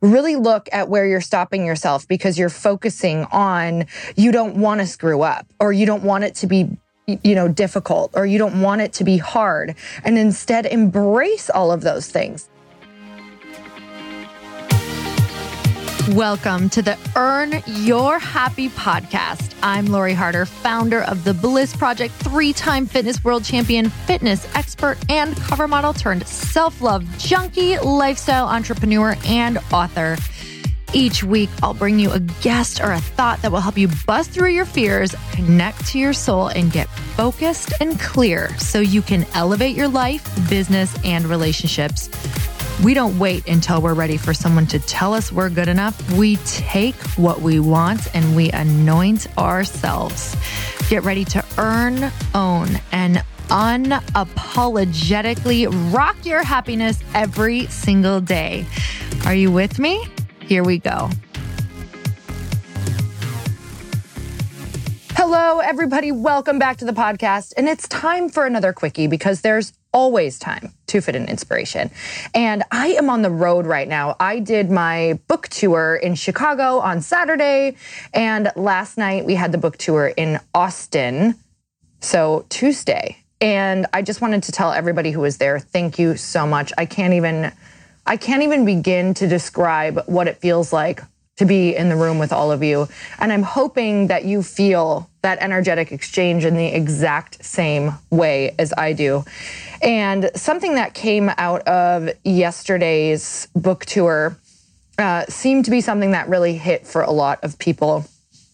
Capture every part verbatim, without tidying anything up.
really look at where you're stopping yourself because you're focusing on you don't want to screw up, or you don't want it to be, you know, difficult, or you don't want it to be hard, and instead embrace all of those things. Welcome to the Earn Your Happy podcast. I'm Lori Harder, founder of The Bliss Project, three-time fitness world champion, fitness expert, and cover model turned self-love junkie, lifestyle entrepreneur, and author. Each week, I'll bring you a guest or a thought that will help you bust through your fears, connect to your soul, and get focused and clear so you can elevate your life, business, and relationships. We don't wait until we're ready for someone to tell us we're good enough. We take what we want and we anoint ourselves. Get ready to earn, own, and unapologetically rock your happiness every single day. Are you with me? Here we go. Hello, everybody. Welcome back to the podcast. And it's time for another quickie because there's always time to fit in inspiration. And I am on the road right now. I did my book tour in Chicago on Saturday. And last night we had the book tour in Austin. So Tuesday. And I just wanted to tell everybody who was there, thank you so much. I can't even, I can't even begin to describe what it feels like to be in the room with all of you. And I'm hoping that you feel that energetic exchange in the exact same way as I do. And something that came out of yesterday's book tour uh, seemed to be something that really hit for a lot of people.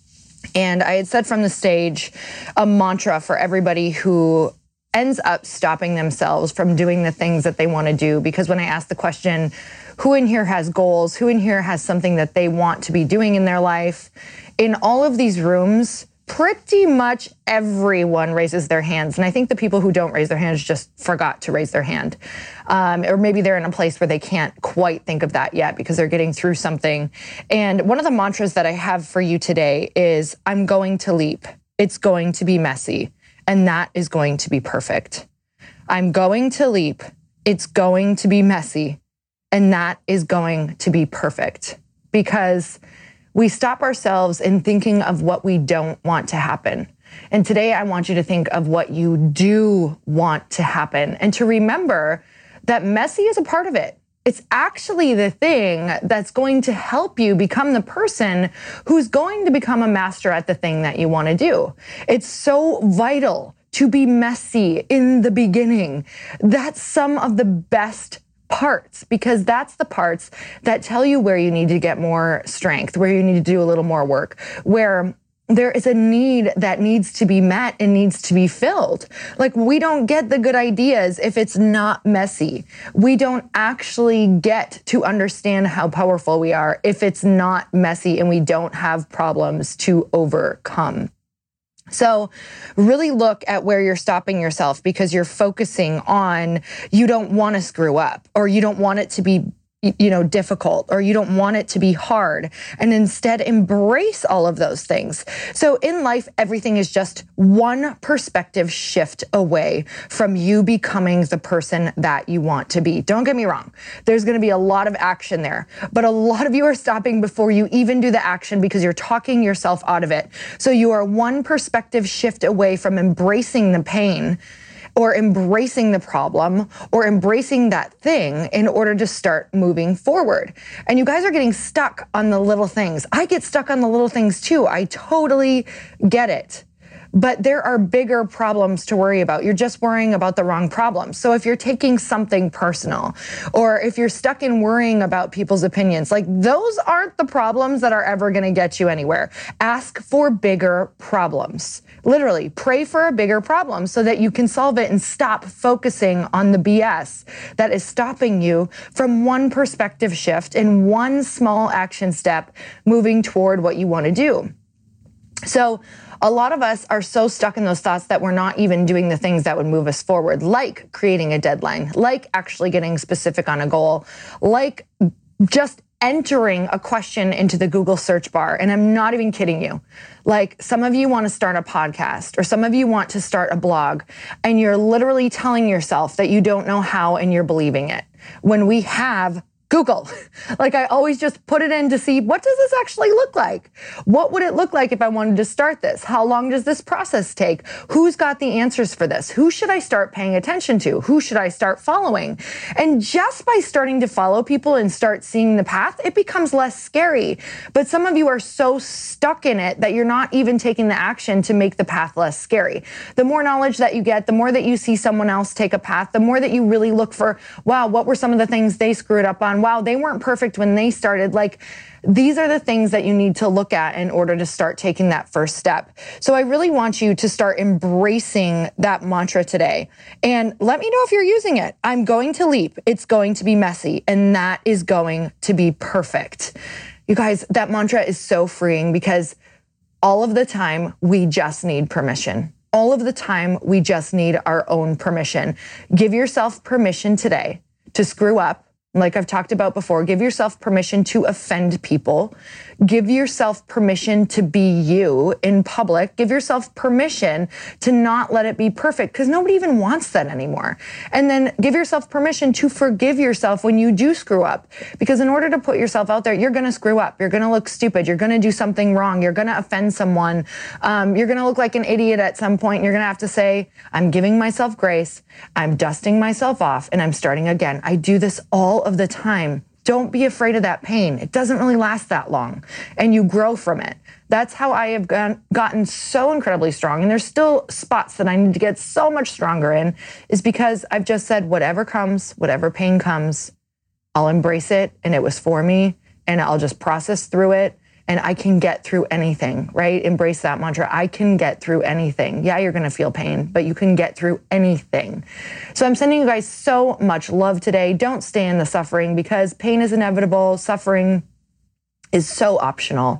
And I had said from the stage a mantra for everybody who ends up stopping themselves from doing the things that they want to do. Because when I asked the question, who in here has goals? Who in here has something that they want to be doing in their life? In all of these rooms, pretty much everyone raises their hands. And I think the people who don't raise their hands just forgot to raise their hand. Um, or maybe they're in a place where they can't quite think of that yet because they're getting through something. And one of the mantras that I have for you today is, I'm going to leap. It's going to be messy. And that is going to be perfect. I'm going to leap. It's going to be messy. And that is going to be perfect. Because we stop ourselves in thinking of what we don't want to happen. And today I want you to think of what you do want to happen and to remember that messy is a part of it. It's actually the thing that's going to help you become the person who's going to become a master at the thing that you want to do. It's so vital to be messy in the beginning. That's some of the best parts, because that's the parts that tell you where you need to get more strength, where you need to do a little more work, where there is a need that needs to be met and needs to be filled. Like, we don't get the good ideas if it's not messy. We don't actually get to understand how powerful we are if it's not messy and we don't have problems to overcome. So really look at where you're stopping yourself because you're focusing on you don't want to screw up, or you don't want it to be, you know, difficult, or you don't want it to be hard, and instead embrace all of those things. So in life, everything is just one perspective shift away from you becoming the person that you want to be. Don't get me wrong. There's going to be a lot of action there, but a lot of you are stopping before you even do the action because you're talking yourself out of it. So you are one perspective shift away from embracing the pain, or embracing the problem, or embracing that thing in order to start moving forward. And you guys are getting stuck on the little things. I get stuck on the little things too. I totally get it. But there are bigger problems to worry about. You're just worrying about the wrong problem. So if you're taking something personal, or if you're stuck in worrying about people's opinions, like, those aren't the problems that are ever going to get you anywhere. Ask for bigger problems. Literally, pray for a bigger problem so that you can solve it and stop focusing on the B S that is stopping you from one perspective shift and one small action step moving toward what you want to do. So a lot of us are so stuck in those thoughts that we're not even doing the things that would move us forward, like creating a deadline, like actually getting specific on a goal, like just entering a question into the Google search bar. And I'm not even kidding you. Like, some of you want to start a podcast, or some of you want to start a blog, and you're literally telling yourself that you don't know how and you're believing it. When we have Google. Like I always just put it in to see, what does this actually look like? What would it look like if I wanted to start this? How long does this process take? Who's got the answers for this? Who should I start paying attention to? Who should I start following? And just by starting to follow people and start seeing the path, it becomes less scary. But some of you are so stuck in it that you're not even taking the action to make the path less scary. The more knowledge that you get, the more that you see someone else take a path, the more that you really look for, wow, what were some of the things they screwed up on? Wow, they weren't perfect when they started. Like, these are the things that you need to look at in order to start taking that first step. So I really want you to start embracing that mantra today. And let me know if you're using it. I'm going to leap. It's going to be messy. And that is going to be perfect. You guys, that mantra is so freeing because all of the time we just need permission. All of the time we just need our own permission. Give yourself permission today to screw up. Like I've talked about before, give yourself permission to offend people. Give yourself permission to be you in public. Give yourself permission to not let it be perfect because nobody even wants that anymore. And then give yourself permission to forgive yourself when you do screw up. Because in order to put yourself out there, you're going to screw up. You're going to look stupid. You're going to do something wrong. You're going to offend someone. Um, you're going to look like an idiot at some point. And you're going to have to say, I'm giving myself grace. I'm dusting myself off and I'm starting again. I do this all of the time. Don't be afraid of that pain. It doesn't really last that long and you grow from it. That's how I have gotten so incredibly strong. And there's still spots that I need to get so much stronger in, is because I've just said, whatever comes, whatever pain comes, I'll embrace it. And it was for me and I'll just process through it. And I can get through anything, right? Embrace that mantra. I can get through anything. Yeah, you're going to feel pain, but you can get through anything. So I'm sending you guys so much love today. Don't stay in the suffering because pain is inevitable. Suffering is so optional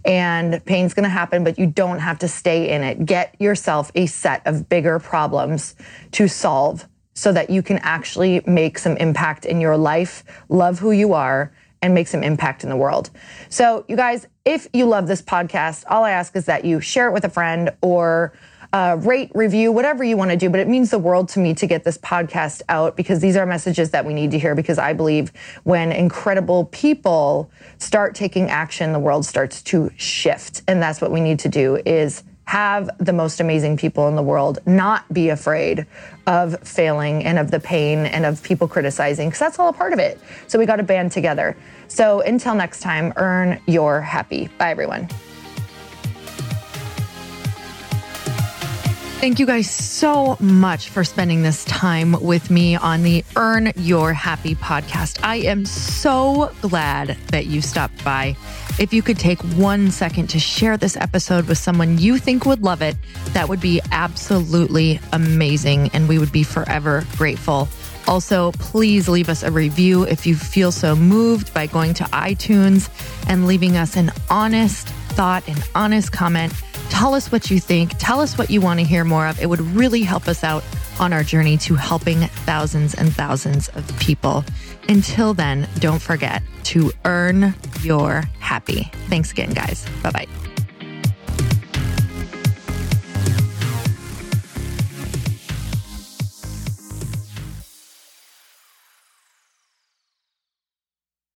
and pain's going to happen, but you don't have to stay in it. Get yourself a set of bigger problems to solve so that you can actually make some impact in your life, love who you are, and make some impact in the world. So you guys, if you love this podcast, all I ask is that you share it with a friend or uh, rate, review, whatever you want to do. But it means the world to me to get this podcast out because these are messages that we need to hear, because I believe when incredible people start taking action, the world starts to shift. And that's what we need to do, is have the most amazing people in the world, not be afraid of failing and of the pain and of people criticizing, because that's all a part of it. So we got to band together. So until next time, earn your happy. Bye, everyone. Thank you guys so much for spending this time with me on the Earn Your Happy podcast. I am so glad that you stopped by. If you could take one second to share this episode with someone you think would love it, that would be absolutely amazing, and we would be forever grateful. Also, please leave us a review if you feel so moved by going to iTunes and leaving us an honest thought, an honest comment. Tell us what you think. Tell us what you want to hear more of. It would really help us out on our journey to helping thousands and thousands of people. Until then, don't forget to earn your happy. Thanks again, guys. Bye-bye.